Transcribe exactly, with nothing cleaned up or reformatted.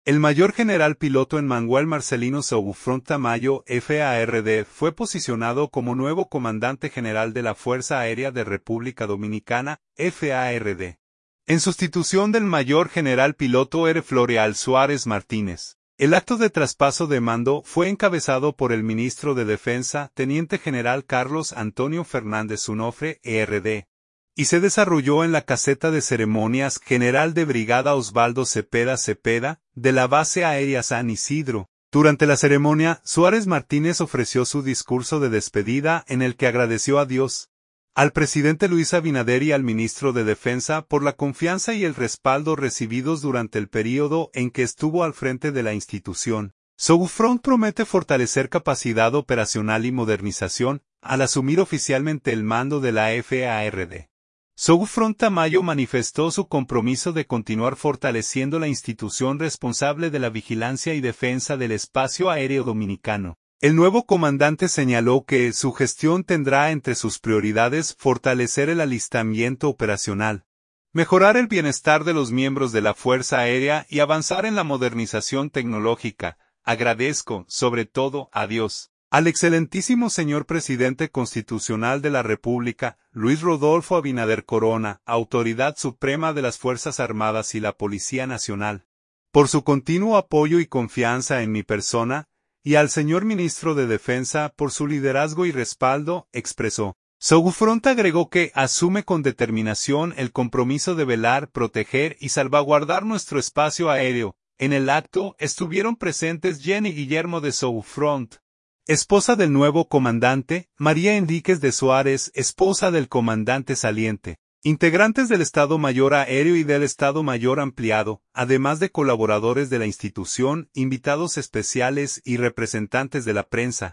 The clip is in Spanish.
El mayor general piloto Emmanuel Marcelino Souffront Tamayo, F A R D, fue posicionado como nuevo comandante general de la Fuerza Aérea de República Dominicana, F A R D, en sustitución del mayor general piloto R. Floreal Suárez Martínez. El acto de traspaso de mando fue encabezado por el ministro de Defensa, Teniente General Carlos Antonio Fernández Unofre, E R D, y se desarrolló en la caseta de ceremonias General de Brigada Osvaldo Cepeda Cepeda, de la Base Aérea San Isidro. Durante la ceremonia, Suárez Martínez ofreció su discurso de despedida en el que agradeció a Dios, al presidente Luis Abinader y al ministro de Defensa por la confianza y el respaldo recibidos durante el período en que estuvo al frente de la institución. Souffront promete fortalecer capacidad operacional y modernización, al asumir oficialmente el mando de la F A R D. Souffront Tamayo manifestó su compromiso de continuar fortaleciendo la institución responsable de la vigilancia y defensa del espacio aéreo dominicano. El nuevo comandante señaló que su gestión tendrá entre sus prioridades fortalecer el alistamiento operacional, mejorar el bienestar de los miembros de la Fuerza Aérea y avanzar en la modernización tecnológica. Agradezco, sobre todo, a Dios, al excelentísimo señor Presidente Constitucional de la República, Luis Rodolfo Abinader Corona, Autoridad Suprema de las Fuerzas Armadas y la Policía Nacional, por su continuo apoyo y confianza en mi persona, y al señor Ministro de Defensa por su liderazgo y respaldo, expresó. Souffront agregó que asume con determinación el compromiso de velar, proteger y salvaguardar nuestro espacio aéreo. En el acto estuvieron presentes Jenny Guillermo de Souffront, esposa del nuevo comandante, María Enríquez de Suárez, esposa del comandante saliente, integrantes del Estado Mayor Aéreo y del Estado Mayor Ampliado, además de colaboradores de la institución, invitados especiales y representantes de la prensa.